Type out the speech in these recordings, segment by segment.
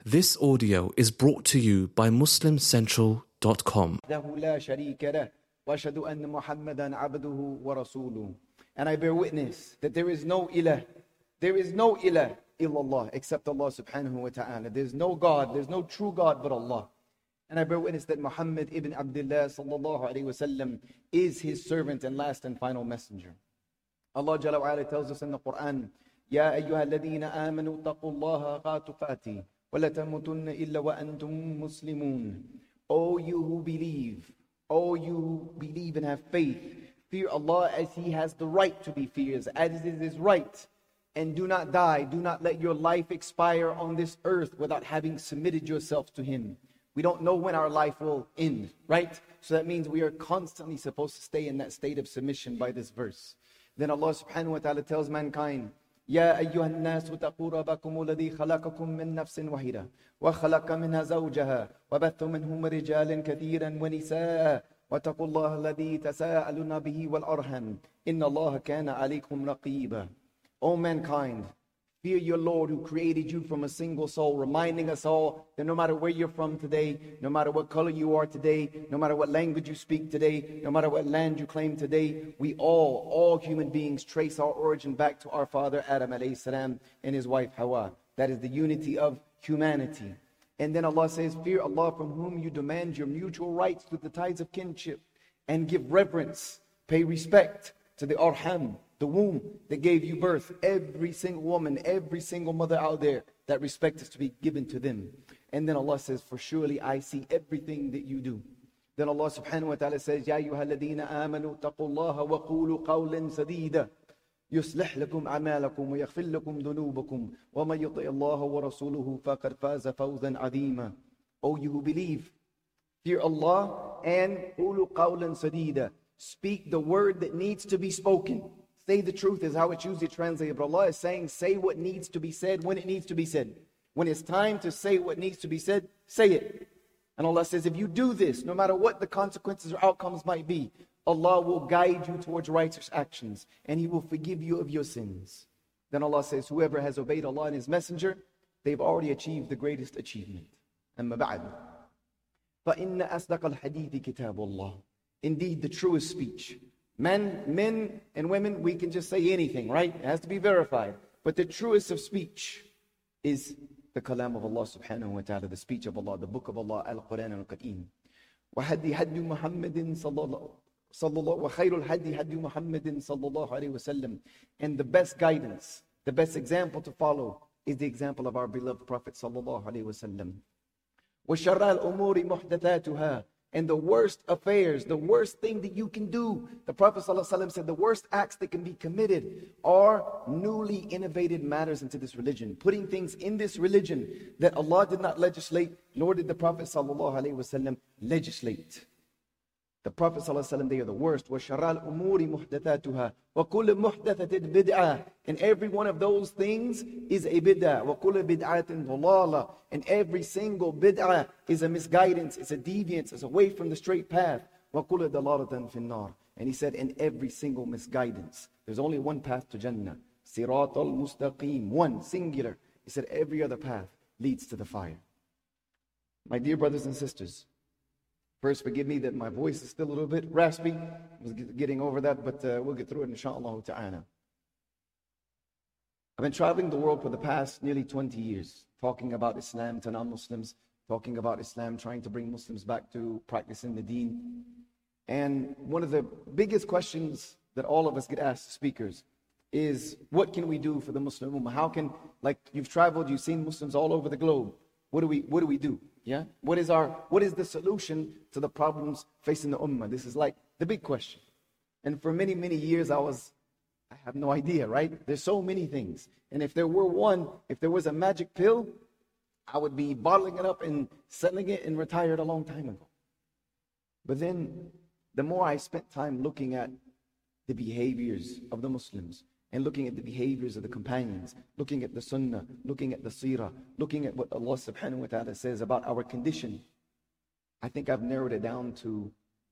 This audio is brought to you by MuslimCentral.com. لا شريك له وأشهد أن محمدا عبده ورسوله. And I bear witness that there is no ilah illallah except Allah subhanahu wa ta'ala. There's no God, there's no true God but Allah. And I bear witness that Muhammad ibn Abdullah sallallahu alayhi wa sallam is his servant and last and final messenger. Allah Jalla wa ala tells us in the Quran, يا أيها الذين آمنوا اتقوا الله حق تقاته ولا تموتن إلا وأنتم مسلمون. O you who believe and have faith, fear Allah as He has the right to be feared, as it is right. And do not die, do not let your life expire on this earth without having submitted yourself to Him. We don't know when our life will end, right? So that means we are constantly supposed to stay in that state of submission by this verse. Then Allah subhanahu wa ta'ala tells mankind, يا أيها الناس اتقوا ربكم الذي خلقكم من نفس واحدة وخلق منها زوجها وبث منهما رجالا كثيرا ونساء واتقوا الله الذي تساءلون به والأرحام إن الله كان عليكم رقيبا. O mankind, fear your Lord who created you from a single soul, reminding us all that no matter where you're from today, no matter what color you are today, no matter what language you speak today, no matter what land you claim today, we all human beings trace our origin back to our father Adam alayhi salam and his wife Hawa. That is the unity of humanity. And then Allah says, fear Allah from whom you demand your mutual rights through the ties of kinship, and give reverence, pay respect to the arham, the womb that gave you birth. Every single woman, every single mother out there, that respect is to be given to them. And then Allah says, for surely I see everything that you do. Then Allah subhanahu wa ta'ala says, يا أيها الذين آمنوا اتقوا الله وقولوا قولا سديدا يصلح لكم أعمالكم ويغفر لكم ذنوبكم ومن يطع الله ورسوله فقد فاز فوزا عظيما. O you who believe, fear Allah and قولوا قولا سديدا. Speak the word that needs to be spoken. Say the truth is how it's usually translated. But Allah is saying, say what needs to be said when it needs to be said. When it's time to say what needs to be said, say it. And Allah says, if you do this, no matter what the consequences or outcomes might be, Allah will guide you towards righteous actions, and He will forgive you of your sins. Then Allah says, whoever has obeyed Allah and His Messenger, they've already achieved the greatest achievement. أما بعد فإن أصدق الحديث كتاب الله. Indeed, the truest speech. Men and women, we can just say anything, right? It has to be verified. But the truest of speech is the kalam of Allah subhanahu wa ta'ala, the speech of Allah, the book of Allah, Al-Quran Al-Kareem. وَهَدِّي هَدِّي مُحَمَّدٍ صَلَّى اللَّهُ وَخَيْرُ الْهَدِّي هَدِّي مُحَمَّدٍ صَلَّى اللَّهُ عَلَيْهِ وَسَلَّمٍ. And the best guidance, the best example to follow is the example of our beloved Prophet sallallahu alaihi wasallam. وَشَرَّ الْأُمُورِ مُحْدَثَاتُهَا. And the worst affairs, the worst thing that you can do, the Prophet ﷺ said, the worst acts that can be committed are newly innovated matters into this religion. Putting things in this religion that Allah did not legislate, nor did the Prophet ﷺ legislate. The Prophet ﷺ, they are the worst. وَشَرَّ الْأُمُورِ مُحْدَثَاتُهَا وَكُلُّ مُحْدَثَةٍ بِدْعَةٍ. And every one of those things is a bid'ah. وَكُلُّ بِدْعَةٍ ضَلَالَةٍ. And every single bid'ah is a misguidance, is a deviance, is away from the straight path. وَكُلُّ ضَلَالَةٍ فِي النَّارِ. And he said, in every single misguidance, there's only one path to Jannah. صِرَاطَ الْمُسْتَقِيمِ. One, singular. He said, every other path leads to the fire. My dear brothers and sisters, first, forgive me that my voice is still a little bit raspy. I was getting over that, but we'll get through it, inshaAllah ta'ala. I've been traveling the world for the past nearly 20 years, talking about Islam to non-Muslims, talking about Islam, trying to bring Muslims back to practicing the deen. And one of the biggest questions that all of us get asked, speakers, is what can we do for the Muslim Ummah? How can, like you've traveled, you've seen Muslims all over the globe. What do we do? Yeah? What is the solution to the problems facing the Ummah? This is like the big question. And for many, many years I have no idea, right? There's so many things. And if there was a magic pill, I would be bottling it up and selling it and retired a long time ago. But then the more I spent time looking at the behaviors of the Muslims, and looking at the behaviors of the companions, looking at the sunnah, looking at the seerah, looking at what Allah subhanahu wa ta'ala says about our condition, I think I've narrowed it down to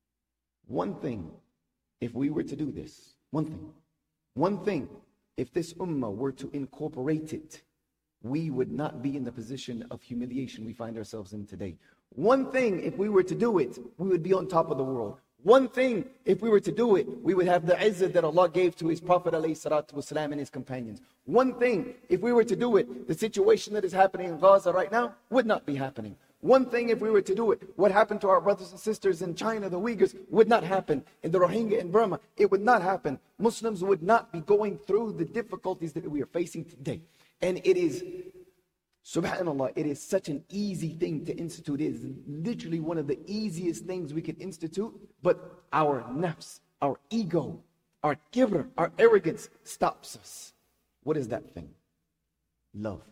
one thing. If we were to do this, one thing, if this ummah were to incorporate it, we would not be in the position of humiliation we find ourselves in today. One thing, if we were to do it, we would be on top of the world. One thing, if we were to do it, we would have the izzah that Allah gave to His Prophet ﷺ and his companions. One thing, if we were to do it, the situation that is happening in Gaza right now would not be happening. One thing, if we were to do it, what happened to our brothers and sisters in China, the Uyghurs, would not happen. In the Rohingya in Burma, it would not happen. Muslims would not be going through the difficulties that we are facing today. And it is, subhanAllah, it is such an easy thing to institute. It is literally one of the easiest things we can institute, but our nafs, our ego, our kibr, our arrogance stops us. What is that thing? Love.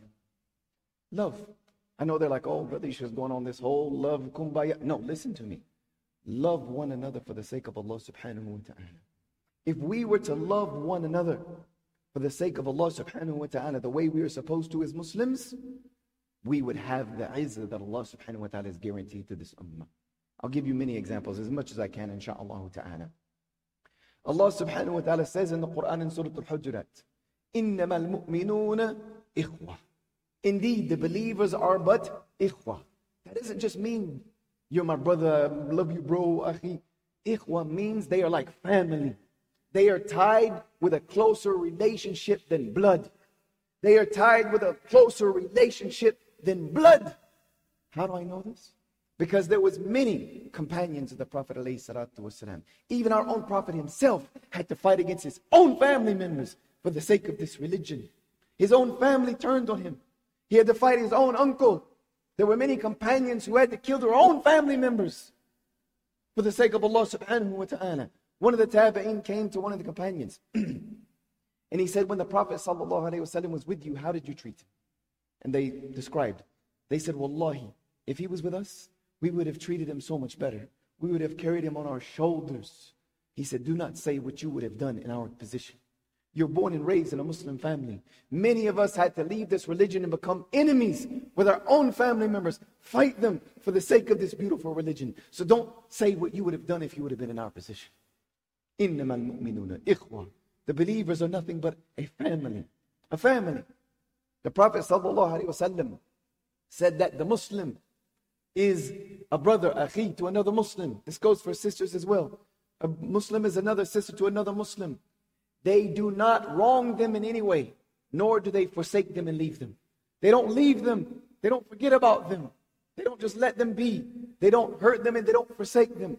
Love. I know they're like, oh, Brother Isha's going on this whole love, kumbaya. No, listen to me. Love one another for the sake of Allah subhanahu wa ta'ala. If we were to love one another for the sake of Allah subhanahu wa ta'ala, the way we are supposed to as Muslims, we would have the izzah that Allah subhanahu wa ta'ala is guaranteed to this ummah. I'll give you many examples, as much as I can, insha'Allah ta'ala. Allah subhanahu wa ta'ala says in the Quran in Surah Al-Hujurat, إِنَّمَا الْمُؤْمِنُونَ إِخْوَةً. Indeed, the believers are but ikhwa. That doesn't just mean, you're my brother, love you bro, akhi. Ikhwa means they are like family. They are tied with a closer relationship than blood. They are tied with a closer relationship than blood. How do I know this? Because there was many companions of the Prophet ﷺ. Even our own Prophet himself had to fight against his own family members for the sake of this religion. His own family turned on him. He had to fight his own uncle. There were many companions who had to kill their own family members for the sake of Allah subhanahu wa ta'ala. One of the tabi'in came to one of the companions and he said, when the Prophet sallallahu alaihi wasallam was with you, how did you treat him? And they described. They said, Wallahi, if he was with us, we would have treated him so much better. We would have carried him on our shoulders. He said, do not say what you would have done in our position. You're born and raised in a Muslim family. Many of us had to leave this religion and become enemies with our own family members. Fight them for the sake of this beautiful religion. So don't say what you would have done if you would have been in our position. إِنَّمَا الْمُؤْمِنُونَ إِخْوَةً. The believers are nothing but a family. A family. The Prophet ﷺ said that the Muslim is a brother, akhi, to another Muslim. This goes for sisters as well. A Muslim is another sister to another Muslim. They do not wrong them in any way, nor do they forsake them and leave them. They don't leave them. They don't forget about them. They don't just let them be. They don't hurt them and they don't forsake them.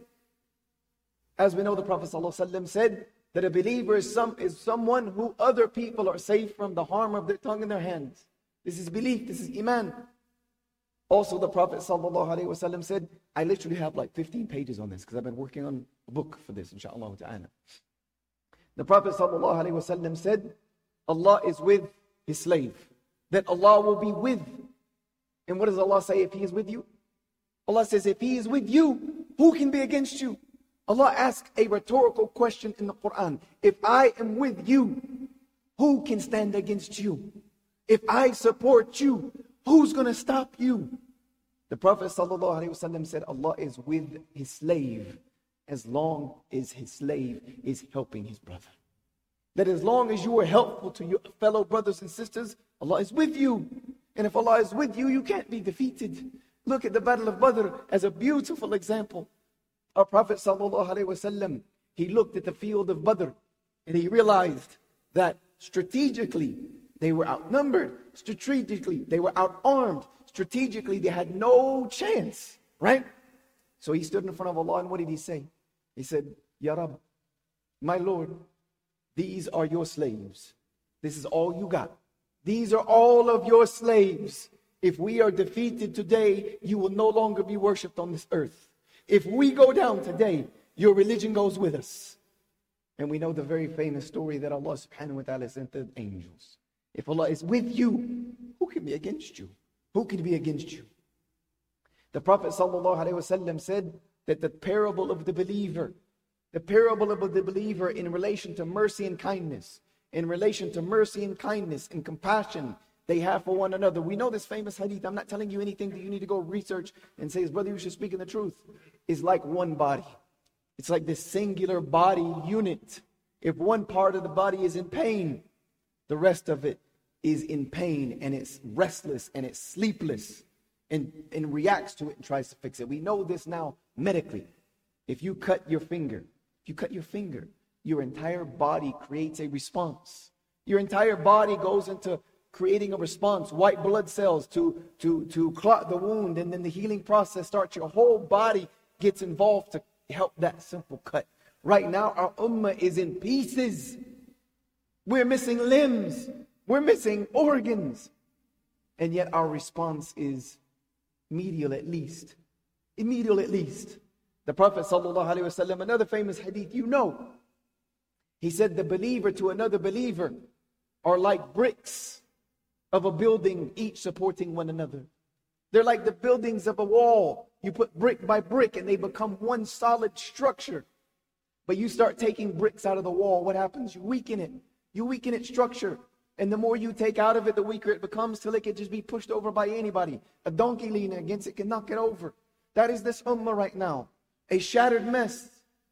As we know, the Prophet ﷺ said that a believer is someone who other people are safe from the harm of their tongue and their hands. This is belief. This is iman. Also, the Prophet ﷺ said, I literally have like 15 pages on this because I've been working on a book for this, inshaAllah ta'ala. The Prophet ﷺ said, Allah is with His slave. That Allah will be with. And what does Allah say if He is with you? Allah says, if He is with you, who can be against you? Allah asks a rhetorical question in the Quran. If I am with you, who can stand against you? If I support you, who's going to stop you? The Prophet ﷺ said, Allah is with His slave as long as his slave is helping his brother. That as long as you are helpful to your fellow brothers and sisters, Allah is with you. And if Allah is with you, you can't be defeated. Look at the Battle of Badr as a beautiful example. Our Prophet ﷺ, he looked at the field of Badr and he realized that strategically they were outnumbered. Strategically they were outarmed. Strategically they had no chance, right? So he stood in front of Allah and what did he say? He said, Ya Rab, my Lord, these are your slaves. This is all you got. These are all of your slaves. If we are defeated today, you will no longer be worshipped on this earth. If we go down today, your religion goes with us. And we know the very famous story that Allah subhanahu wa ta'ala sent the angels. If Allah is with you, who can be against you? Who can be against you? The Prophet sallallahu alaihi wasallam said that the parable of the believer in relation to mercy and kindness, in relation to mercy and kindness and compassion they have for one another. We know this famous hadith. I'm not telling you anything that you need to go research and say, brother, you should speak in the truth. It's like one body. It's like this singular body unit. If one part of the body is in pain, the rest of it is in pain and it's restless and it's sleepless and reacts to it and tries to fix it. We know this now medically. If you cut your finger, your entire body creates a response. Your entire body goes into creating a response, white blood cells to clot the wound, and then the healing process starts. Your whole body gets involved to help that simple cut. Right now, our ummah is in pieces. We're missing limbs. We're missing organs. And yet our response is medial at least. Medial at least. The Prophet ﷺ, another famous hadith, he said the believer to another believer are like bricks of a building, each supporting one another. They're like the buildings of a wall. You put brick by brick and they become one solid structure. But you start taking bricks out of the wall, what happens? You weaken it. You weaken its structure. And the more you take out of it, the weaker it becomes, till it can just be pushed over by anybody. A donkey leaning against it can knock it over. That is this ummah right now. A shattered mess.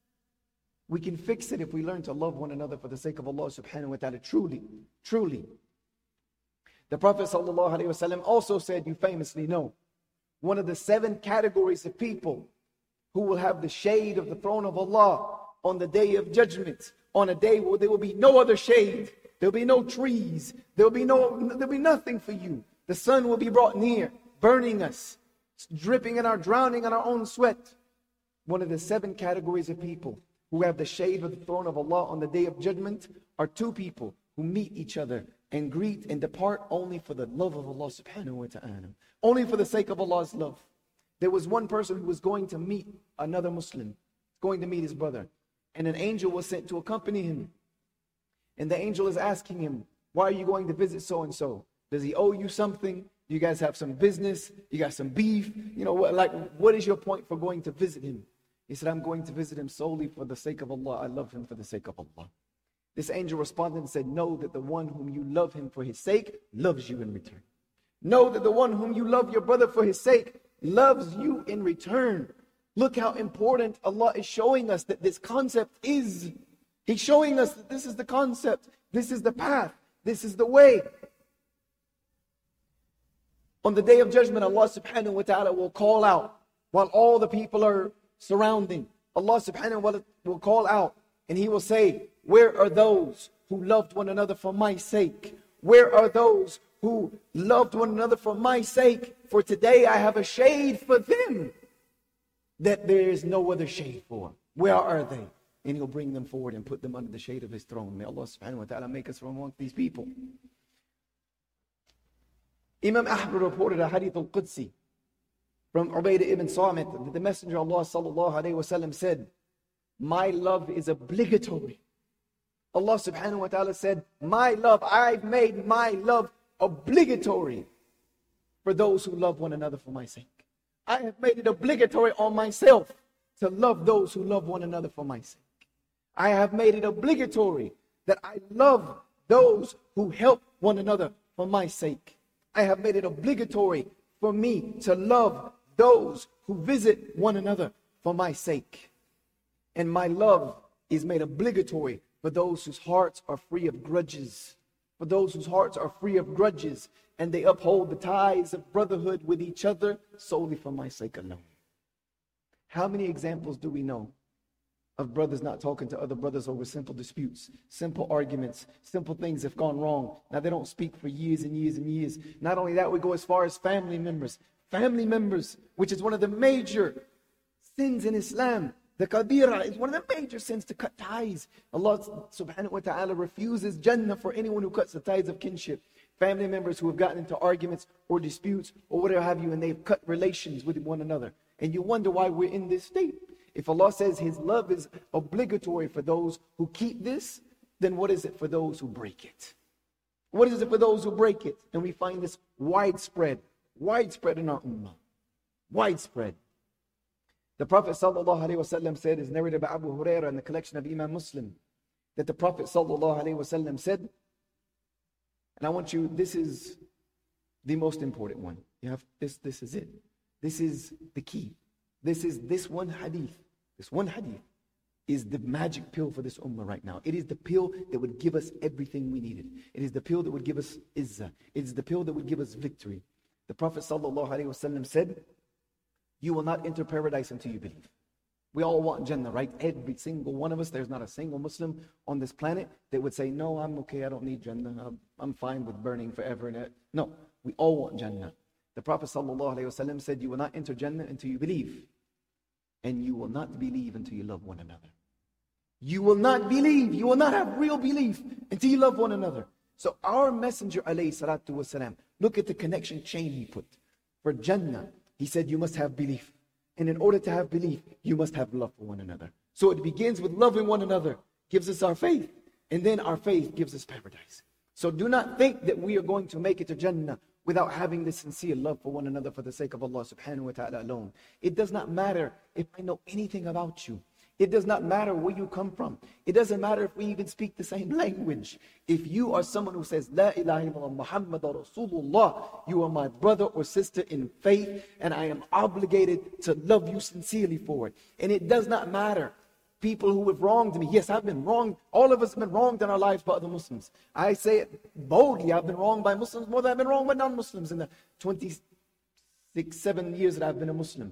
We can fix it if we learn to love one another for the sake of Allah subhanahu wa ta'ala. Truly, truly. The Prophet sallallahu alaihi wasallam also said, you famously know, one of the 7 categories of people who will have the shade of the throne of Allah on the day of judgment, on a day where there will be no other shade, there'll be no trees, there'll be nothing for you. The sun will be brought near, burning us, drowning in our own sweat. One of the 7 categories of people who have the shade of the throne of Allah on the day of judgment are 2 people who meet each other and greet and depart only for the love of Allah subhanahu wa ta'ala. Only for the sake of Allah's love. There was one person who was going to meet another Muslim, going to meet his brother. And an angel was sent to accompany him. And the angel is asking him, why are you going to visit so-and-so? Does he owe you something? Do you guys have some business? You got some beef? What is your point for going to visit him? He said, I'm going to visit him solely for the sake of Allah. I love him for the sake of Allah. This angel responded and said, know that the one whom you love him for his sake loves you in return. Know that the one whom you love your brother for his sake loves you in return. Look how important Allah is showing us that this concept is. He's showing us that this is the concept. This is the path. This is the way. On the day of judgment, Allah subhanahu wa ta'ala will call out while all the people are surrounding. Allah subhanahu wa ta'ala will call out and He will say, where are those who loved one another for my sake? Where are those who loved one another for my sake? For today I have a shade for them that there is no other shade for. Where are they? And He'll bring them forward and put them under the shade of His throne. May Allah subhanahu wa ta'ala make us from among these people. Imam Ahmad reported a hadith al-Qudsi from Ubaidah ibn Samit that the Messenger of Allah sallallahu alayhi wa sallam said, my love is obligatory. Allah subhanahu wa ta'ala said, my love, I've made my love obligatory for those who love one another for my sake. I have made it obligatory on myself to love those who love one another for my sake. I have made it obligatory that I love those who help one another for my sake. I have made it obligatory for me to love those who visit one another for my sake. And my love is made obligatory for those whose hearts are free of grudges. For those whose hearts are free of grudges and they uphold the ties of brotherhood with each other solely for my sake alone. How many examples do we know of brothers not talking to other brothers over simple disputes, simple arguments, simple things have gone wrong? Now they don't speak for years and years and years. Not only that, we go as far as family members. Family members, which is one of the major sins in Islam. The kabira is one of the major sins, to cut ties. Allah subhanahu wa ta'ala refuses Jannah for anyone who cuts the ties of kinship. Family members who have gotten into arguments or disputes or whatever have you, and they've cut relations with one another. And you wonder why we're in this state. If Allah says His love is obligatory for those who keep this, then what is it for those who break it? What is it for those who break it? And we find this widespread in our ummah. Widespread. The Prophet ﷺ said, is narrated by Abu Hurairah in the collection of Imam Muslim, that the Prophet ﷺ said, and I want you, this is the most important one. You have this is it. This is the key. This is this one hadith. is the magic pill for this ummah right now. It is the pill that would give us everything we needed. It is the pill that would give us izzah. It is the pill that would give us victory. The Prophet ﷺ said, you will not enter paradise until you believe. We all want Jannah, right? Every single one of us. There's not a single Muslim on this planet that would say, no, I'm okay, I don't need Jannah. I'm fine with burning forever. No, we all want Jannah. The Prophet ﷺ said, you will not enter Jannah until you believe. And you will not believe until you love one another. You will not believe, you will not have real belief until you love one another. So our Messenger ﷺ, look at the connection chain he put. For Jannah, he said you must have belief. And in order to have belief, you must have love for one another. So it begins with loving one another, gives us our faith. And then our faith gives us paradise. So do not think that we are going to make it to Jannah without having this sincere love for one another for the sake of Allah subhanahu wa ta'ala alone. It does not matter if I know anything about you. It does not matter where you come from. It doesn't matter if we even speak the same language. If you are someone who says, La ilaha illallah Muhammadur Rasulullah, you are my brother or sister in faith, and I am obligated to love you sincerely for it. And it does not matter people who have wronged me. Yes, I've been wronged. All of us have been wronged in our lives by other Muslims. I say it boldly. I've been wronged by Muslims more than I've been wronged by non-Muslims in the 7 years that I've been a Muslim.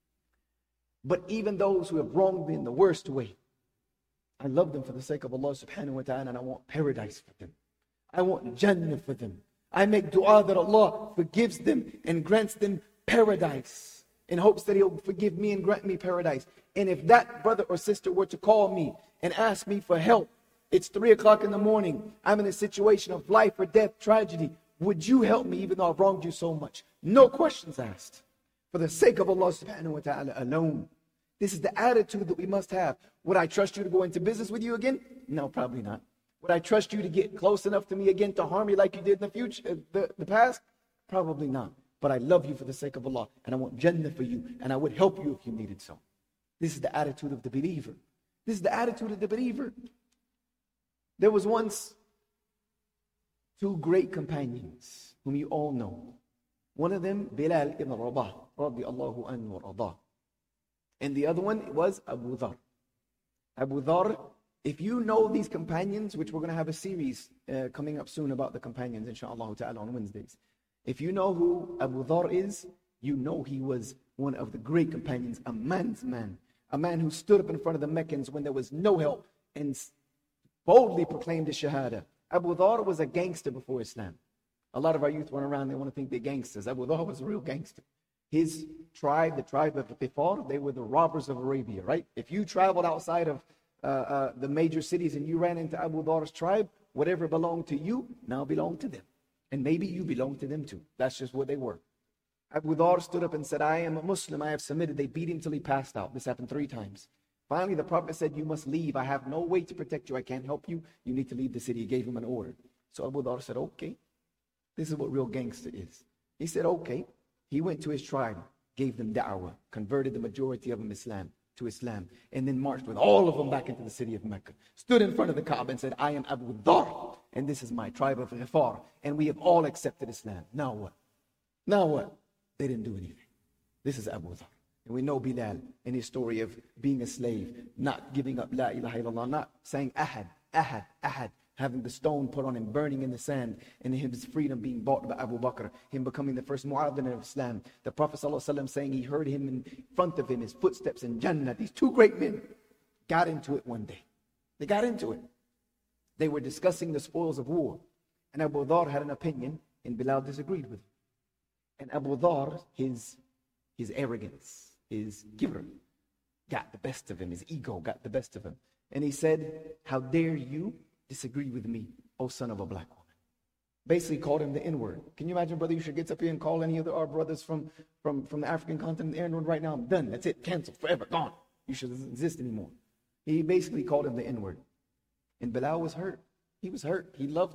But even those who have wronged me in the worst way, I love them for the sake of Allah subhanahu wa ta'ala, and I want paradise for them. I want Jannah for them. I make dua that Allah forgives them and grants them paradise in hopes that He'll forgive me and grant me paradise. And if that brother or sister were to call me and ask me for help, it's 3 o'clock in the morning, I'm in a situation of life or death, tragedy, would you help me even though I've wronged you so much? No questions asked. For the sake of Allah subhanahu wa ta'ala alone. This is the attitude that we must have. Would I trust you to go into business with you again? No, probably not. Would I trust you to get close enough to me again to harm me like you did in the future, the past? Probably not. But I love you for the sake of Allah, and I want Jannah for you, and I would help you if you needed so. This is the attitude of the believer. This is the attitude of the believer. There was once 2 great companions whom you all know. One of them, Bilal ibn Rabah, radiallahu anhu wa radah. And the other one was Abu Dhar. Abu Dhar, if you know these companions, which we're going to have a series coming up soon about the companions, inshallah ta'ala, on Wednesdays. If you know who Abu Dhar is, you know he was one of the great companions, a man's man. A man who stood up in front of the Meccans when there was no help and boldly proclaimed the Shahada. Abu Dhar was a gangster before Islam. A lot of our youth run around, they want to think they're gangsters. Abu Dhar was a real gangster. His tribe, the tribe of Tifar, they were the robbers of Arabia, right? If you traveled outside of the major cities and you ran into Abu Dhar's tribe, whatever belonged to you now belonged to them. And maybe you belong to them too. That's just what they were. Abu Dhar stood up and said, I am a Muslim, I have submitted. They beat him till he passed out. This happened 3 times. Finally, the Prophet said, you must leave. I have no way to protect you. I can't help you. You need to leave the city. He gave him an order. So Abu Dhar said, okay. This is what real gangster is. He said, okay. He went to his tribe, gave them da'wah, converted the majority of them to Islam, and then marched with all of them back into the city of Mecca. Stood in front of the Kaaba and said, I am Abu Dhar, and this is my tribe of Ghifar, and we have all accepted Islam. Now what? Now what? They didn't do anything. This is Abu Dhar. And we know Bilal and his story of being a slave, not giving up La ilaha illallah, not saying Ahad, Ahad, Ahad, having the stone put on him, burning in the sand, and his freedom being bought by Abu Bakr, him becoming the first mu'adhin of Islam. The Prophet ﷺ saying he heard him in front of him, his footsteps in Jannah. These 2 great men got into it one day. They got into it. They were discussing the spoils of war. And Abu Dhar had an opinion, and Bilal disagreed with him. And Abu Dhar, his arrogance, his kibr, got the best of him. His ego got the best of him. And he said, how dare you disagree with me, O son of a black woman. Basically called him the N-word. Can you imagine, brother, you should get up here and call any of our brothers from the African continent the N-word right now? I'm done. That's it. Canceled. Forever. Gone. You shouldn't exist anymore. He basically called him the N-word. And Bilal was hurt. He was hurt. He loved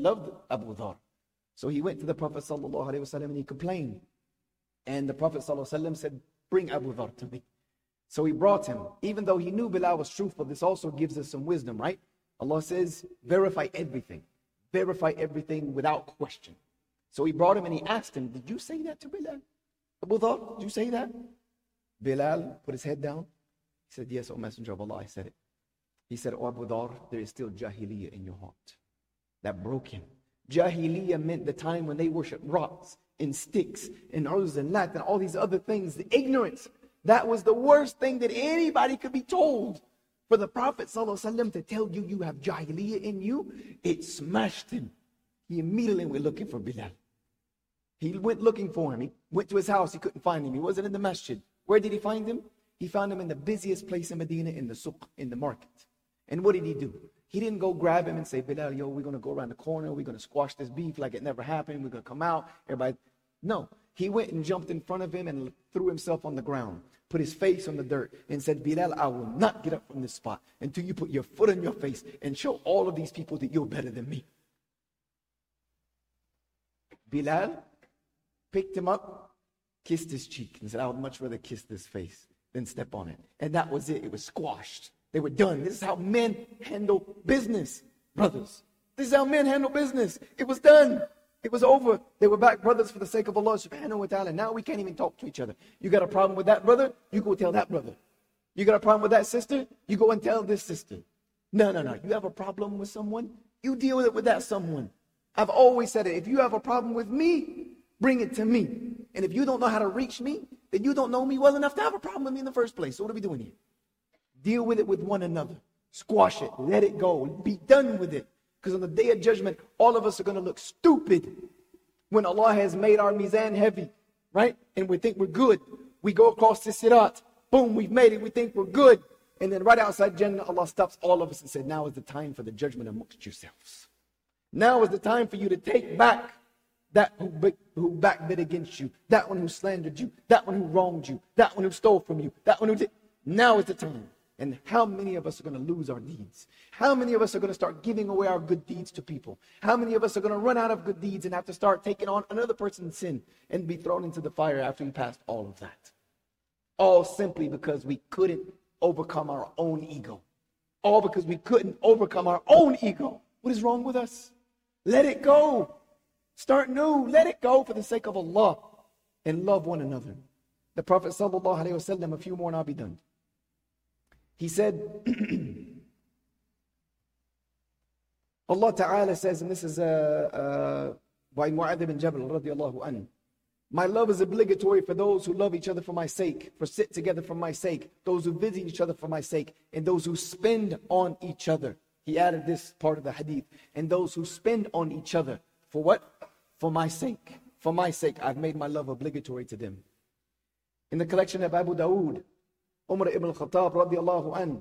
Abu Dhar. So he went to the Prophet ﷺ and he complained. And the Prophet ﷺ said, bring Abu Dhar to me. So he brought him. Even though he knew Bilal was truthful, this also gives us some wisdom, right? Allah says, verify everything. Verify everything without question. So he brought him and he asked him, did you say that to Bilal? Abu Dhar, did you say that? Bilal put his head down. He said, yes, O Messenger of Allah, I said it. He said, "O Abu Dhar, there is still jahiliyyah in your heart." That broke him. Jahiliyyah meant the time when they worshiped rocks and sticks and Uz and Lat and all these other things. The ignorance. That was the worst thing that anybody could be told. For the Prophet ﷺ to tell you you have jahiliyyah in you, it smashed him. He immediately went looking for Bilal. He went looking for him. He went to his house. He couldn't find him. He wasn't in the masjid. Where did he find him? He found him in the busiest place in Medina, in the suq, in the market. And what did he do? He didn't go grab him and say, "Bilal, yo, we're going to go around the corner. We're going to squash this beef like it never happened. We're going to come out. Everybody." No. He went and jumped in front of him and threw himself on the ground, put his face on the dirt, and said, "Bilal, I will not get up from this spot until you put your foot on your face and show all of these people that you're better than me." Bilal picked him up, kissed his cheek, and said, "I would much rather kiss this face than step on it." And that was it. It was squashed. They were done. This is how men handle business, brothers. This is how men handle business. It was done. It was over. They were back brothers for the sake of Allah subhanahu wa ta'ala. Now we can't even talk to each other. You got a problem with that brother? You go tell that brother. You got a problem with that sister? You go and tell this sister. No. You have a problem with someone? You deal with it with that someone. I've always said it. If you have a problem with me, bring it to me. And if you don't know how to reach me, then you don't know me well enough to have a problem with me in the first place. So what are we doing here? Deal with it with one another. Squash it. Let it go. Be done with it. Because on the day of judgment, all of us are going to look stupid when Allah has made our mizan heavy, right? And we think we're good. We go across the sirat. Boom, we've made it. We think we're good. And then right outside Jannah, Allah stops all of us and said, "Now is the time for the judgment amongst yourselves. Now is the time for you to take back that who backbit against you, that one who slandered you, that one who wronged you, that one who stole from you, that one who did." Now is the time. And how many of us are going to lose our deeds? How many of us are going to start giving away our good deeds to people? How many of us are going to run out of good deeds and have to start taking on another person's sin and be thrown into the fire after we passed all of that? All simply because we couldn't overcome our own ego. All because we couldn't overcome our own ego. What is wrong with us? Let it go. Start new. Let it go for the sake of Allah. And love one another. The Prophet ﷺ, a few more and I'll be done. He said, Allah Ta'ala says, and this is by Mu'adh ibn Jabal radiallahu anhu, "My love is obligatory for those who love each other for my sake, for sit together for my sake, those who visit each other for my sake, and those who spend on each other." He added this part of the hadith. And those who spend on each other. For what? For my sake. For my sake, I've made my love obligatory to them. In the collection of Abu Dawood, Umar ibn al-Khattab radiallahu anhu,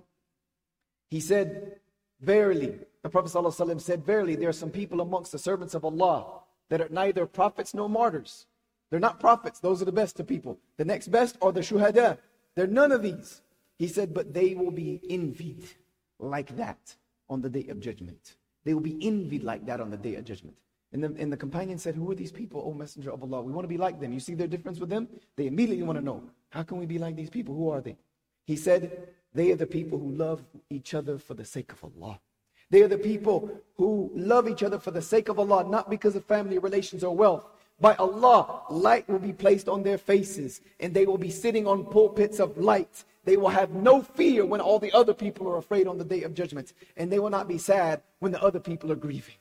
he said, "Verily," the Prophet ﷺ said, "Verily, there are some people amongst the servants of Allah that are neither prophets nor martyrs." They're not prophets. Those are the best of people. The next best are the shuhada. They're none of these. He said, "But they will be envied like that on the day of judgment." They will be envied like that on the day of judgment. And the companion said, "Who are these people, O Messenger of Allah? We want to be like them." You see their difference with them? They immediately want to know, how can we be like these people? Who are they? He said, "They are the people who love each other for the sake of Allah." They are the people who love each other for the sake of Allah, not because of family relations or wealth. By Allah, light will be placed on their faces, and they will be sitting on pulpits of light. They will have no fear when all the other people are afraid on the day of judgment, and they will not be sad when the other people are grieving.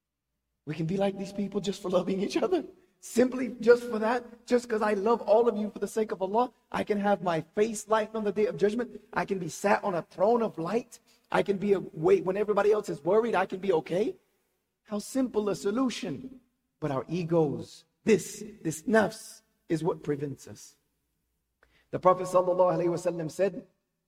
We can be like these people just for loving each other. Simply just for that, just because I love all of you for the sake of Allah, I can have my face light on the day of judgment. I can be sat on a throne of light. I can be awake when everybody else is worried. I can be okay. How simple a solution. But our egos, this nafs, is what prevents us. The Prophet ﷺ said,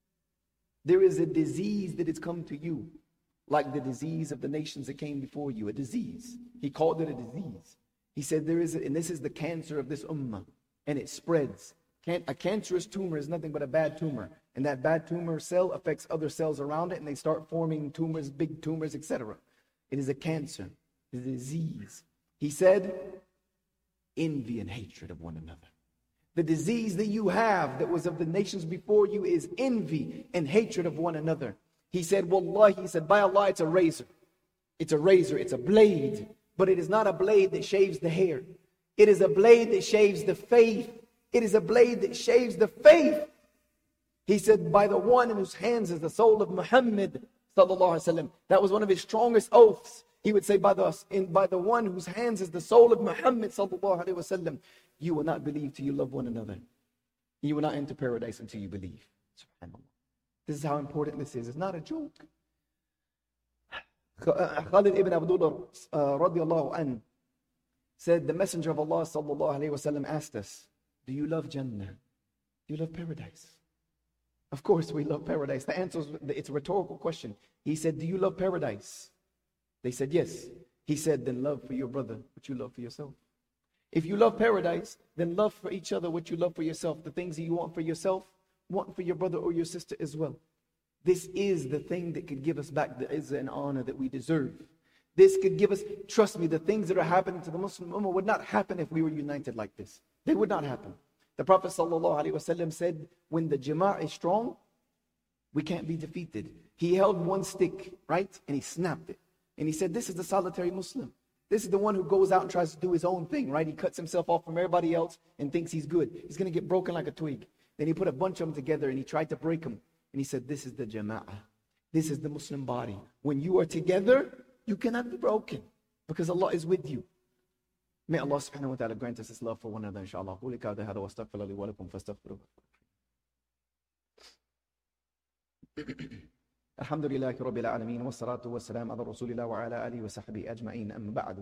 "There is a disease that has come to you, like the disease of the nations that came before you." A disease. He called it a disease. He said, and this is the cancer of this ummah, and it spreads. A cancerous tumor is nothing but a bad tumor. And that bad tumor cell affects other cells around it, and they start forming tumors, big tumors, etc. It is a cancer, a disease. He said, envy and hatred of one another. The disease that you have that was of the nations before you is envy and hatred of one another. He said, Wallahi, he said, by Allah, it's a razor. It's a razor, it's a blade. But it is not a blade that shaves the hair. It is a blade that shaves the faith. It is a blade that shaves the faith. He said, by the one in whose hands is the soul of Muhammad sallallahu alaihi wasallam. That was one of his strongest oaths. He would say, by the one whose hands is the soul of Muhammad sallallahu alaihi wasallam, you will not believe till you love one another. You will not enter paradise until you believe. SubhanAllah. This is how important this is. It's not a joke. Khalid ibn Abdullah radiallahu anhu said, the Messenger of Allah sallallahu alaihi wasallam asked us, do you love Jannah? Do you love paradise? Of course we love paradise. The answer is, it's a rhetorical question. He said, do you love paradise? They said, yes. He said, then love for your brother what you love for yourself. If you love paradise, then love for each other what you love for yourself. The things that you want for yourself, want for your brother or your sister as well. This is the thing that could give us back the izzah and honor that we deserve. This could give us, trust me, the things that are happening to the Muslim Ummah would not happen if we were united like this. They would not happen. The Prophet ﷺ said, when the jama'ah is strong, we can't be defeated. He held one stick, right? And he snapped it. And he said, this is the solitary Muslim. This is the one who goes out and tries to do his own thing, right? He cuts himself off from everybody else and thinks he's good. He's going to get broken like a twig. Then he put a bunch of them together and he tried to break them. And he said, this is the jama'ah. This is the Muslim body. When you are together, you cannot be broken because Allah is with you. May Allah subhanahu wa ta'ala grant us this love for one another, inshallah. Alhamdulillahi Rabbil Alameen, wa salatu wa salam ala Rasulillah wa ala alihi wa sahbihi ajma'in, amma ba'du.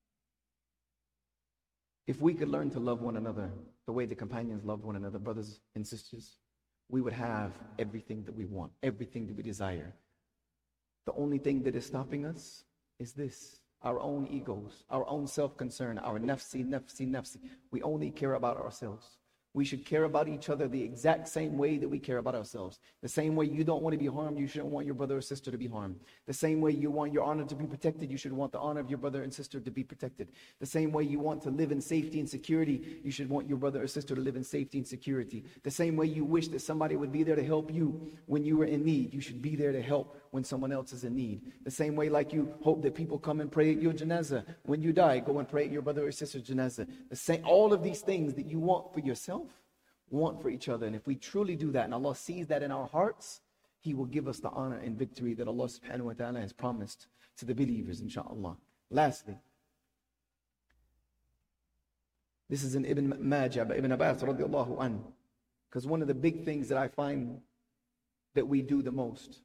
If we could learn to love one another the way the companions loved one another, brothers and sisters, we would have everything that we want, everything that we desire. The only thing that is stopping us is this, our own egos, our own self-concern, our nafsi. We only care about ourselves. We should care about each other the exact same way that we care about ourselves. The same way you don't want to be harmed, you shouldn't want your brother or sister to be harmed. The same way you want your honor to be protected, you should want the honor of your brother and sister to be protected. The same way you want to live in safety and security, you should want your brother or sister to live in safety and security. The same way you wish that somebody would be there to help you when you were in need, you should be there to help when someone else is in need. The same way like you hope that people come and pray at your janazah. When you die, go and pray at your brother or sister's janazah. All of these things that you want for yourself, want for each other. And if we truly do that and Allah sees that in our hearts, He will give us the honor and victory that Allah subhanahu wa ta'ala has promised to the believers, inshaAllah. Lastly, this is in Ibn Majah by Ibn Abbas radiallahu anhu, because one of the big things that I find that we do the most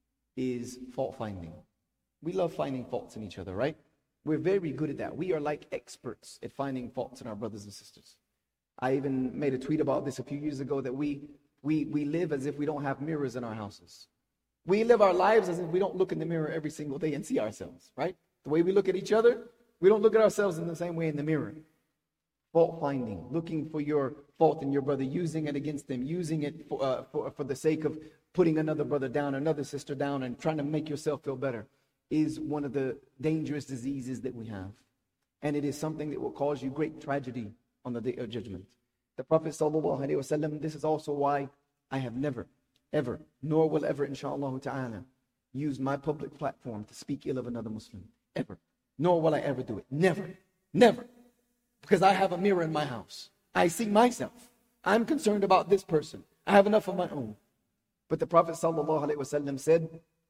is fault finding. We love finding faults in each other, right? We're very good at that. We are like experts at finding faults in our brothers and sisters. I even made a tweet about this a few years ago, that we live as if we don't have mirrors in our houses. We live our lives as if we don't look in the mirror every single day and see ourselves, right? The way we look at each other, we don't look at ourselves in the same way in the mirror. Fault finding, looking for your fault in your brother, using it against them, using it for the sake of putting another brother down, another sister down, and trying to make yourself feel better, is one of the dangerous diseases that we have. And it is something that will cause you great tragedy on the Day of Judgment. The Prophet ﷺ, this is also why I have never, ever, nor will ever, inshaAllah ta'ala, use my public platform to speak ill of another Muslim. Ever. Nor will I ever do it. Never. Never. Because I have a mirror in my house. I see myself. I'm concerned about this person. I have enough of my own. But the Prophet ﷺ said,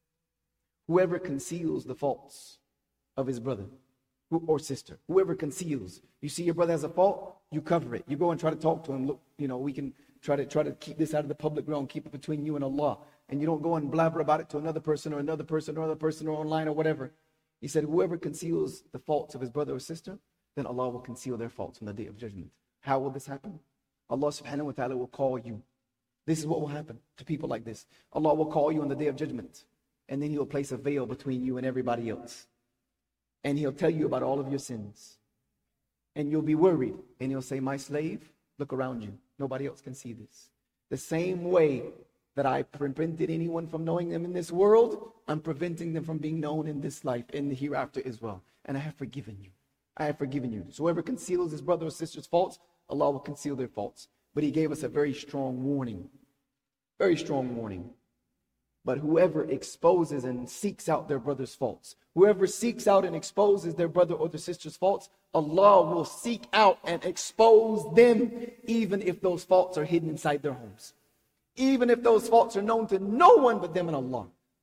whoever conceals the faults of his brother or sister, whoever conceals, you see your brother has a fault, you cover it. You go and try to talk to him. Look, we can try to keep this out of the public realm, keep it between you and Allah. And you don't go and blabber about it to another person or another person or another person or online or whatever. He said, whoever conceals the faults of his brother or sister, then Allah will conceal their faults on the Day of Judgment. How will this happen? Allah subhanahu wa ta'ala will call you. This is what will happen to people like this. Allah will call you on the Day of Judgment, and then He will place a veil between you and everybody else. And He'll tell you about all of your sins. And you'll be worried. And He'll say, my slave, look around you. Nobody else can see this. The same way that I prevented anyone from knowing them in this world, I'm preventing them from being known in this life, in the hereafter as well. And I have forgiven you. I have forgiven you. So whoever conceals his brother or sister's faults, Allah will conceal their faults. But He gave us a very strong warning. Very strong warning. But whoever exposes and seeks out their brother's faults, whoever seeks out and exposes their brother or their sister's faults, Allah will seek out and expose them, even if those faults are hidden inside their homes. Even if those faults are known to no one but them and Allah.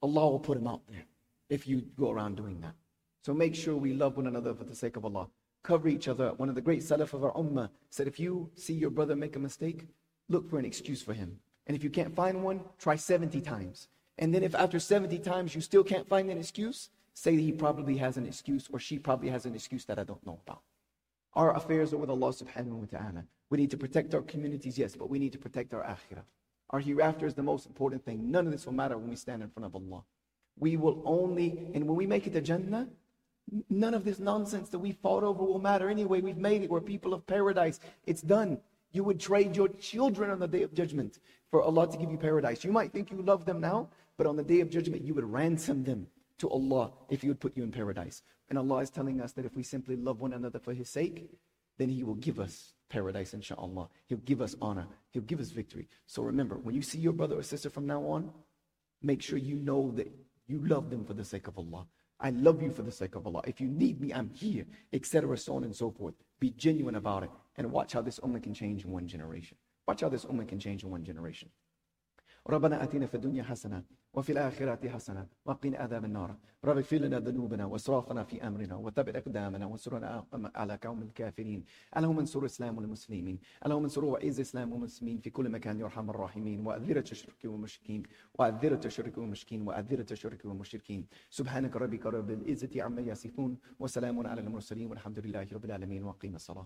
Allah will put him out there if you go around doing that. So make sure we love one another for the sake of Allah. Cover each other. One of the great Salaf of our Ummah said, if you see your brother make a mistake, look for an excuse for him. And if you can't find one, try 70 times. And then if after 70 times you still can't find an excuse, say that he probably has an excuse or she probably has an excuse that I don't know about. Our affairs are with Allah subhanahu wa ta'ala. We need to protect our communities, yes, but we need to protect our akhirah. Our hereafter is the most important thing. None of this will matter when we stand in front of Allah. We will only, and when we make it to Jannah, none of this nonsense that we fought over will matter anyway. We've made it. We're people of paradise. It's done. You would trade your children on the day of judgment for Allah to give you paradise. You might think you love them now, but on the day of judgment, you would ransom them to Allah if He would put you in paradise. And Allah is telling us that if we simply love one another for His sake, then He will give us paradise, inshaAllah. He'll give us honor. He'll give us victory. So remember, when you see your brother or sister from now on, make sure you know that you love them for the sake of Allah. I love you for the sake of Allah. If you need me, I'm here, etc., so on and so forth. Be genuine about it, and watch how this ummah can change in one generation. Watch how this ummah can change in one generation. ربنا آتنا في الدنيا حسنة وفي الآخرة حسنة وقنا عذاب النار. رب اغفر لنا ذنوبنا واسرافنا في أمرنا وثبت أقدامنا وانصرنا على قوم الكافرين. اللهم انصر الإسلام والمسلمين. اللهم انصر وعز الإسلام والمسلمين في كل مكان يا أرحم الراحمين. وأذرة الشرك والمشركين وأذرة الشرك والمشركين وأذرة الشرك والمشركين. سبحانك ربك رب العزة عما يصفون وسلام على المرسلين والحمد لله رب العالمين وقيم الصلاة.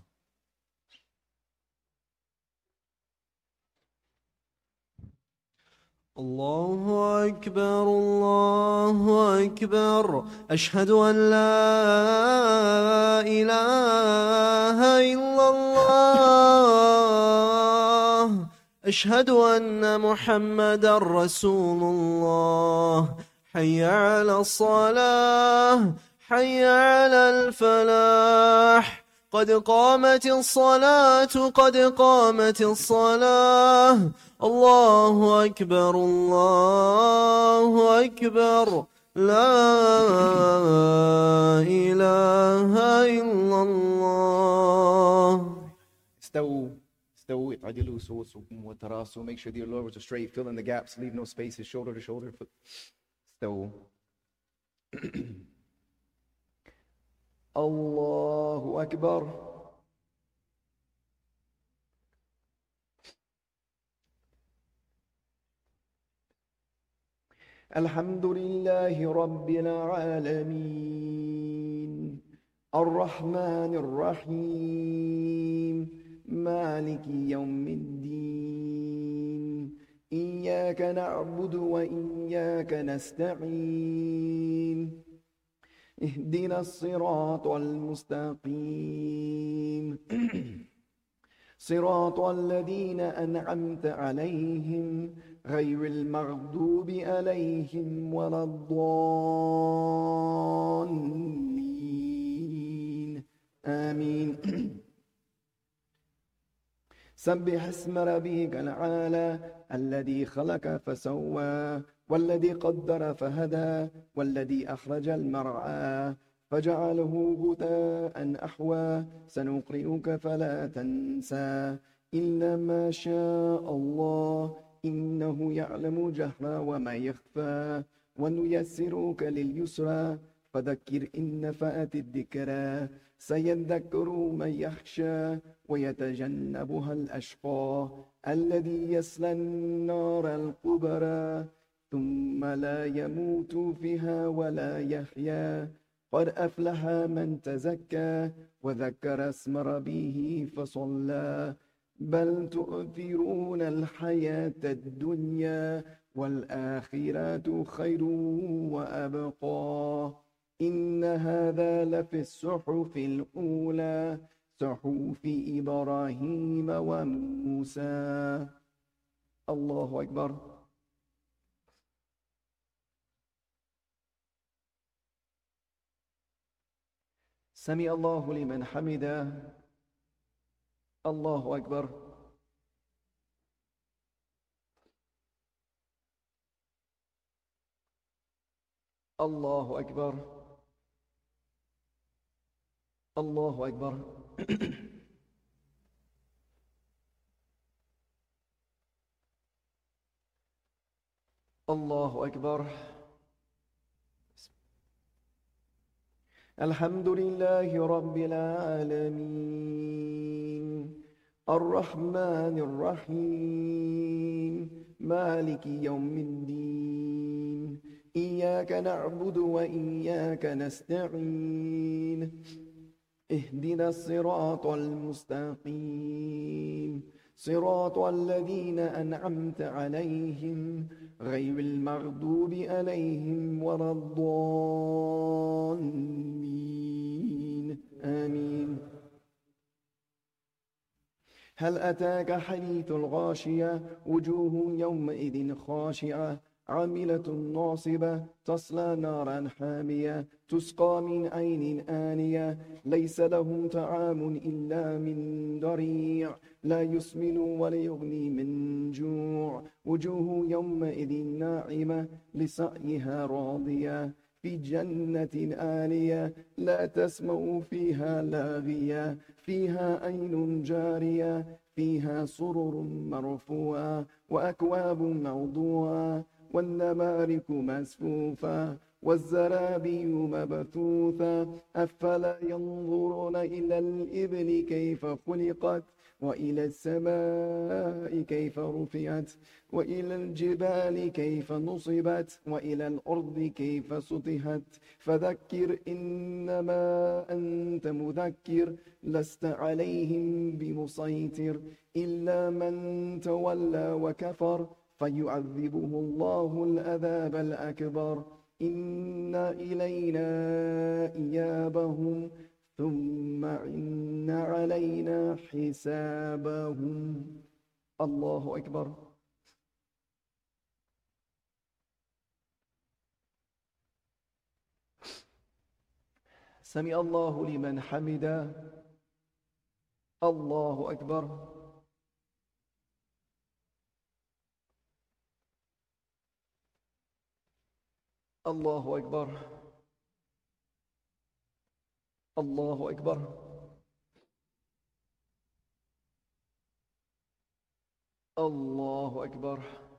الله أكبر الله أكبر أشهد أن لا إله إلا الله أشهد أن محمدا رسول الله حي على الصلاة حي على الفلاح قد قامت الصلاة قد قامت الصلاة الله أكبر الله أكبر لا إله إلا الله. استووا اعدلوا صوصكم وتراصوا. Make sure the lowers are straight. Fill in the gaps. Leave no spaces. Shoulder to shoulder. استووا. الله أكبر. الحمد لله رب العالمين الرحمن الرحيم مالك يوم الدين إياك نعبد وإياك نستعين اهدنا الصراط المستقيم صراط الذين أنعمت عليهم غير المغضوب عليهم ولا الضالين آمين. سبح اسم ربك الأعلى الذي خلق فسوى والذي قدر فهدى والذي أخرج المرعى فجعله غثاء أحوى سنقرئك فلا تنسى إلا ما شاء الله إنه يعلم جهر وما يخفى ونيسرك لليسرى فذكر إن نفعت الذكرى سيذكر من يخشى ويتجنبها الأشقى الذي يصلى النار الكبرى ثم لا يموت فيها ولا يحيا قد أفلح من تزكى وذكر اسم ربه فصلى بل تؤثرون الحياة الدنيا والآخرة خير وأبقى إن هذا لفي الصحف الأولى صحف إبراهيم وموسى. الله أكبر. سمع الله لمن حمده. الله أكبر. الله أكبر. الله أكبر. الله أكبر. الحمد لله رب العالمين الرحمن الرحيم مالك يوم الدين إياك نعبد وإياك نستعين اهدنا الصراط المستقيم صراط الذين أنعمت عليهم غير المغضوب عليهم ولا الضالين آمين. هل أتاك حديث الغاشية وجوه يومئذ خاشعة عاملة ناصبة تصلى نارا حامية تسقى من عين آنية ليس لهم طعام إلا من ضريع لا يسمن ولا يغني من جوع وجوه يومئذ ناعمة لسعيها راضية في جنة عالية لا تسمع فيها لاغية فيها عين جارية فيها سرر مرفوعة وأكواب موضوعة والنمارق مسفوفة والزرابي مبثوثة أفلا ينظرون إلى الإبل كيف خلقت وإلى السماء كيف رفعت وإلى الجبال كيف نصبت وإلى الأرض كيف سطحت فذكر إنما أنت مذكر لست عليهم بمسيطر إلا من تولى وكفر فيعذبه الله العذاب الأكبر إن إلينا إيابهم ثم إن علينا حسابهم. الله أكبر. سمع الله لمن حمده. الله أكبر. الله أكبر. الله أكبر. الله أكبر.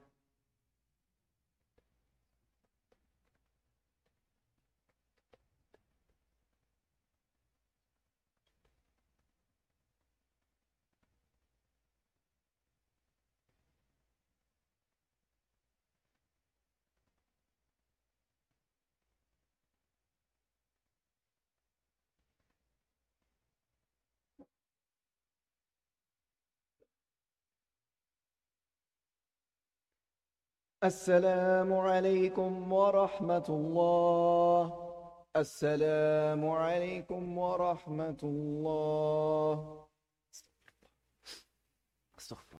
السلام عليكم ورحمة الله. السلام عليكم ورحمة الله.